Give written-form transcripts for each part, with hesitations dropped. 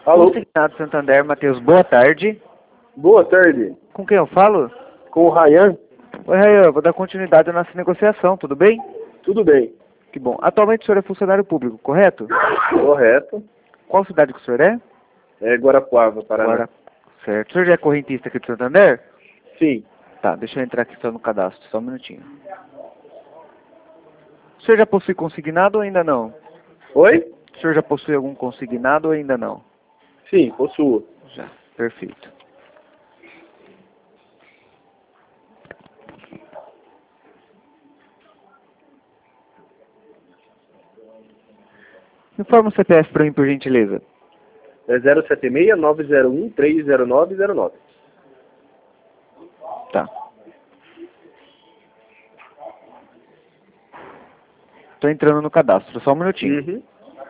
Alô? Consignado Santander, Matheus, boa tarde. Boa tarde. Com quem eu falo? Com o Ryan? Oi, Rayan, vou dar continuidade à nossa negociação, tudo bem? Tudo bem. Que bom. Atualmente o senhor é funcionário público, correto? Correto. Qual cidade que o senhor é? É Guarapuava, Paraná. Agora, certo. O senhor já é correntista aqui de Santander? Sim. Tá, deixa eu entrar aqui só no cadastro, só um minutinho. O senhor já possui consignado ou ainda não? Oi? O senhor já possui algum consignado ou ainda não? Sim, possuo. Já, perfeito. Informa o CPF para mim, por gentileza. É 076-901-30909. Tá. Tô entrando no cadastro, só um minutinho. Uhum.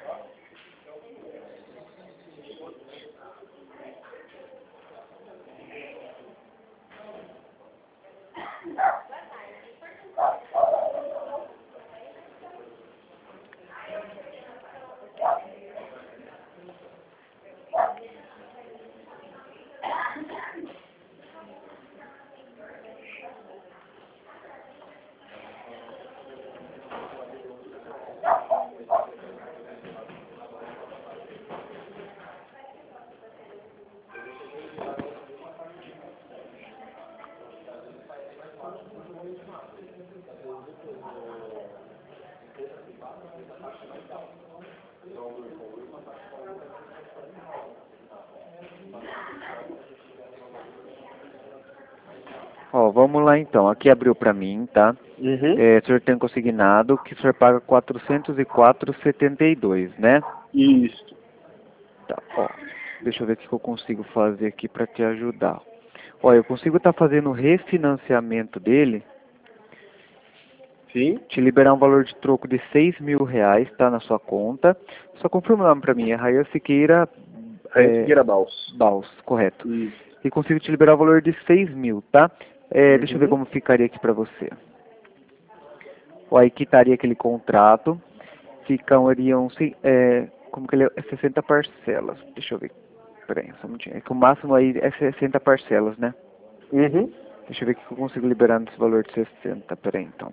Ó, vamos lá então. Aqui abriu pra mim, tá? Uhum. O senhor tem consignado que o senhor paga 404,72, né? Isso. Tá, ó. Deixa eu ver o que eu consigo fazer aqui pra te ajudar. Ó, eu consigo estar fazendo o refinanciamento dele, Sim. te liberar um valor de troco de R$ 6.000, tá? Na sua conta. Só confirma o nome pra mim, é Rayan Siqueira Ryan Siqueira Baus. Baus, correto. Isso. E consigo te liberar o valor de 6.000, tá? Deixa eu ver Uhum. como ficaria aqui pra você. Ó, aí quitaria aquele contrato, ficariam, como que ele é 60 parcelas. Deixa eu ver, peraí, só um minutinho. É que o máximo aí é 60 parcelas, né? Uhum. Deixa eu ver o que eu consigo liberar nesse valor de 60, peraí então.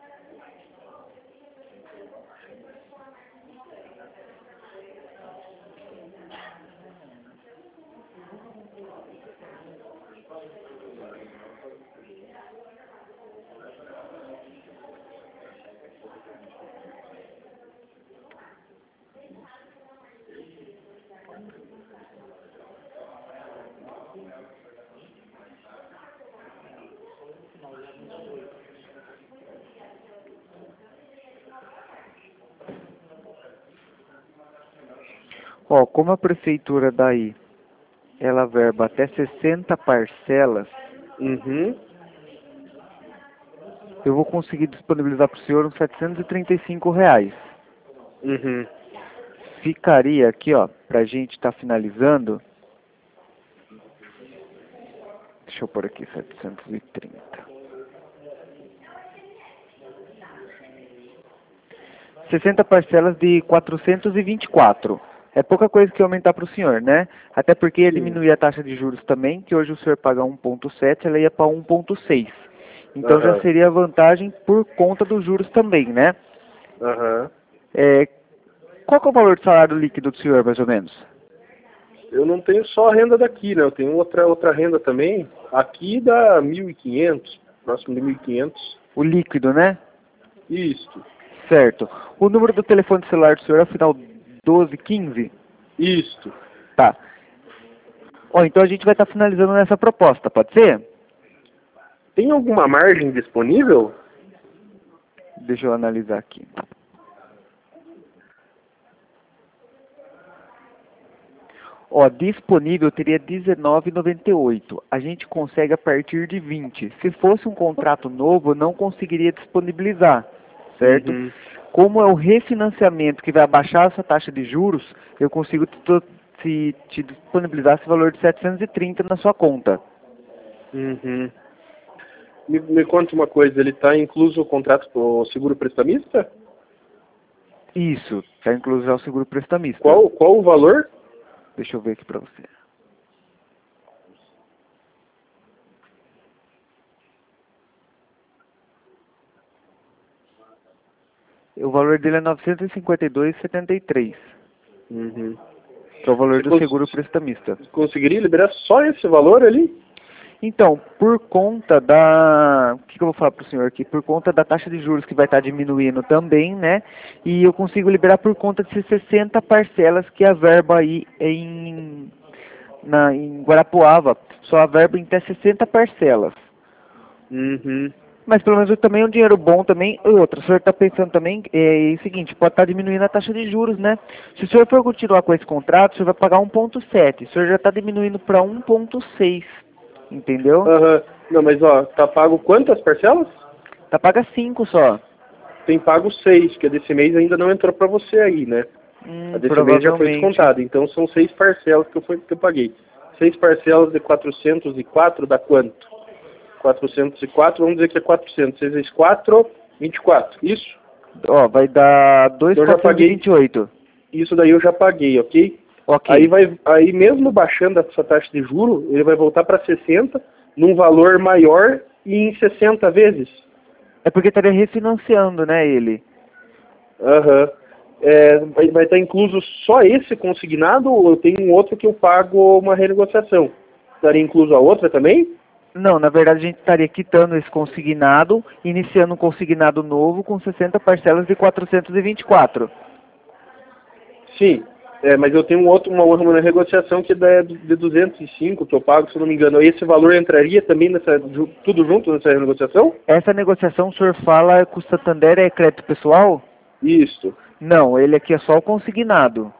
Ó, como a prefeitura daí, ela verba até 60 parcelas, Uhum. eu vou conseguir disponibilizar para o senhor uns R$ 735. Uhum. Ficaria aqui, ó, pra gente estar finalizando. Deixa eu pôr aqui 730. 60 parcelas de 424. É pouca coisa que aumentar para o senhor, né? Até porque ia Sim. diminuir a taxa de juros também, que hoje o senhor paga 1,7, ela ia para 1,6. Então já Aham. seria vantagem por conta dos juros também, né? Aham. É, qual que é o valor de salário líquido do senhor, mais ou menos? Eu não tenho só a renda daqui, né? Eu tenho outra renda também. Aqui dá 1.500, próximo de 1.500. O líquido, né? Isso. Certo. O número do telefone celular do senhor é o final 1215? Isso. Tá. Ó, então a gente vai estar finalizando nessa proposta, pode ser? Tem alguma margem disponível? Deixa eu analisar aqui. Ó, disponível teria R$19,98. A gente consegue a partir de 20. Se fosse um contrato novo, não conseguiria disponibilizar, certo? Uhum. Como é o refinanciamento que vai abaixar essa taxa de juros, eu consigo te disponibilizar esse valor de 730 na sua conta. Uhum. Me conta uma coisa, ele está incluso o contrato com o seguro prestamista? Isso, está incluso já o seguro prestamista. Qual o valor? Deixa eu ver aqui pra você. O valor dele é 952,73. Uhum. Que é o valor Você do seguro prestamista. conseguiria liberar só esse valor ali? Então, por conta da... O que eu vou falar para o senhor aqui? Por conta da taxa de juros que vai estar diminuindo também, né? E eu consigo liberar por conta de 60 parcelas que a verba aí em Guarapuava. Só a verba em até 60 parcelas. Uhum. Mas pelo menos também é um dinheiro bom também. E outra, o senhor está pensando também, é o seguinte, pode estar diminuindo a taxa de juros, né? Se o senhor for continuar com esse contrato, o senhor vai pagar 1,7. O senhor já está diminuindo para 1,6. Entendeu? Aham. Não, mas ó, tá pago quantas parcelas? Tá paga 5 só. Tem pago 6, que a desse mês ainda não entrou pra você aí, né? A desse mês já foi Provavelmente. descontada, então são 6 parcelas que eu paguei. 6 parcelas de 404 dá quanto? 404, vamos dizer que é 400. 6 vezes 4, 24. Isso? Ó, vai dar Eu já paguei. 2.428. Isso daí eu já paguei, ok? Ok. Aí mesmo baixando essa taxa de juro, ele vai voltar para 60 num valor maior e em 60 vezes. É porque estaria refinanciando, né, ele. Aham. Vai estar incluso só esse consignado ou eu tenho um outro que eu pago uma renegociação? Estaria incluso a outra também? Não, na verdade a gente estaria quitando esse consignado, iniciando um consignado novo com 60 parcelas de 424. Sim. Mas eu tenho uma negociação que é de 205 que eu pago, se eu não me engano. Esse valor entraria também tudo junto nessa renegociação? Essa negociação, o senhor fala que o Santander é crédito pessoal? Isso. Não, ele aqui é só o consignado.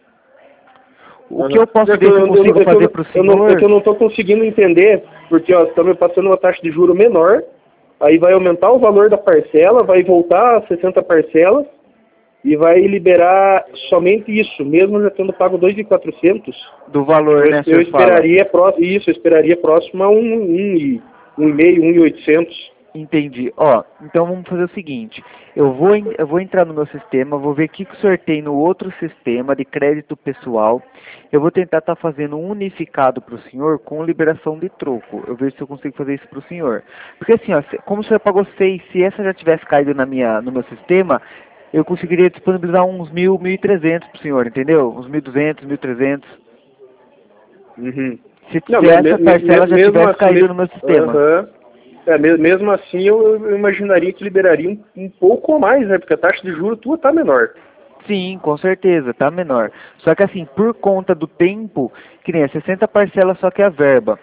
O que Uhum. eu posso ver se eu consigo fazer para o senhor... É que eu não estou conseguindo entender, porque estão me passando uma taxa de juro menor, aí vai aumentar o valor da parcela, vai voltar a 60 parcelas e vai liberar somente isso, mesmo já tendo pago 2.400. Do valor, né, Eu senhor fala? esperaria eu esperaria próximo a 1,5, 1.800. Entendi. Ó, então vamos fazer o seguinte. Eu vou entrar no meu sistema, vou ver o que o senhor tem no outro sistema de crédito pessoal. Eu vou tentar estar fazendo um unificado para o senhor com liberação de troco. Eu vejo se eu consigo fazer isso para o senhor. Porque assim, ó, como o senhor pagou 6, se essa já tivesse caído no meu sistema, eu conseguiria disponibilizar uns 1.000, 1.300 para o senhor, entendeu? Uns 1.200, 1.300. Uhum. Se Não, essa parcela já tivesse assim, caído no meu sistema. Uhum. Mesmo assim, eu imaginaria que liberaria um pouco a mais, né? Porque a taxa de juros tua tá menor. Sim, com certeza, tá menor. Só que assim, por conta do tempo, que nem 60 parcelas só que a verba.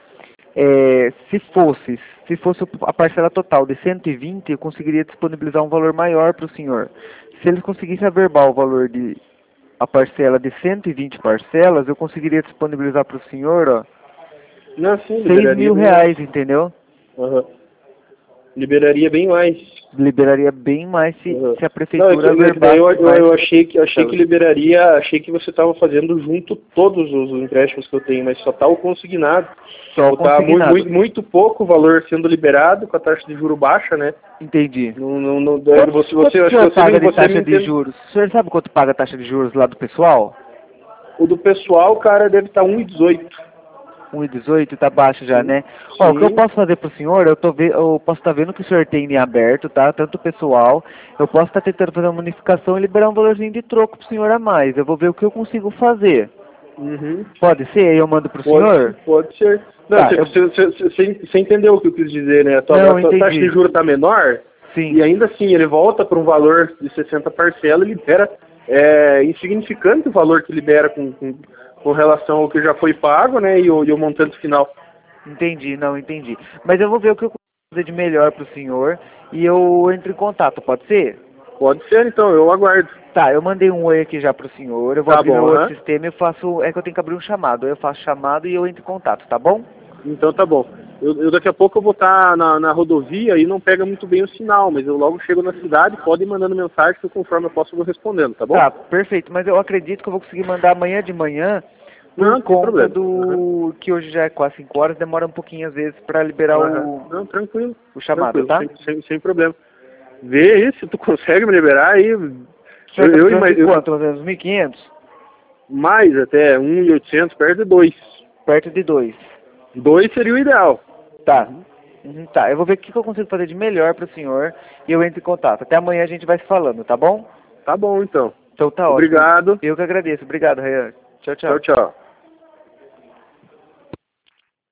Se fosse a parcela total de 120, eu conseguiria disponibilizar um valor maior para o senhor. Se ele conseguisse averbar o valor de a parcela de 120 parcelas, eu conseguiria disponibilizar para o senhor, ó, Não, sim, 6 liberaria mil bem mais. reais, entendeu? Uhum. Liberaria bem mais. Liberaria bem mais Uhum. se a Não, prefeitura é que daí averbasse mais. eu achei que liberaria, achei que você estava fazendo junto todos os empréstimos que eu tenho, mas só tá o consignado. Só o Tá consignado. muito pouco o valor sendo liberado com a taxa de juro baixa, né? Entendi. Quanto Quanto o senhor paga de taxa de entende. juros? O senhor sabe quanto paga a taxa de juros lá do pessoal? O do pessoal, cara, deve estar 1,18. 1,18 tá baixo já, Sim, né? Ó, o que eu sim. posso fazer pro senhor, eu posso estar vendo que o senhor tem em aberto, tá? Tanto o pessoal, eu posso estar tentando fazer uma unificação e liberar um valorzinho de troco pro senhor a mais. Eu vou ver o que eu consigo fazer. Uhum. Pode ser? Aí eu mando pro senhor? Pode ser. Não, Tá, você entendeu o que eu quis dizer, né? A Não, tua taxa entendi. de juros está menor Sim. e ainda assim ele volta para um valor de 60 parcelas e libera insignificante o valor que libera com relação ao que já foi pago, né? E o montante final. Entendi, não, entendi. Mas eu vou ver o que eu consigo fazer de melhor pro senhor e eu entro em contato, pode ser? Pode ser, então, eu aguardo. Tá, eu mandei um oi aqui já pro senhor, eu vou Tá abrir meu bom, outro aham. sistema e faço, é que eu tenho que abrir um chamado, eu faço chamado e eu entro em contato, tá bom? Então tá bom. Eu daqui a pouco eu vou estar na rodovia e não pega muito bem o sinal, mas eu logo chego na cidade, pode ir mandando mensagem que conforme eu posso eu vou respondendo, tá bom? Tá, perfeito, mas eu acredito que eu vou conseguir mandar amanhã de manhã, por Não, tem conta problema. Uhum. que hoje já é quase 5 horas, demora um pouquinho às vezes pra liberar Uhum. Não, tranquilo. o chamado, tá? Sem problema. Vê aí se tu consegue me liberar aí. O senhor tá precisando de quanto, mais ou menos, 1.500? Mais até 1.800, perto de 2. Perto de 2. 2 seria o ideal. Tá. Tá, eu vou ver o que eu consigo fazer de melhor para o senhor e eu entro em contato. Até amanhã a gente vai se falando, tá bom? Tá bom, então. Então tá ótimo. Obrigado. Eu que agradeço. Obrigado, Rayan. Tchau, tchau. Tchau, tchau.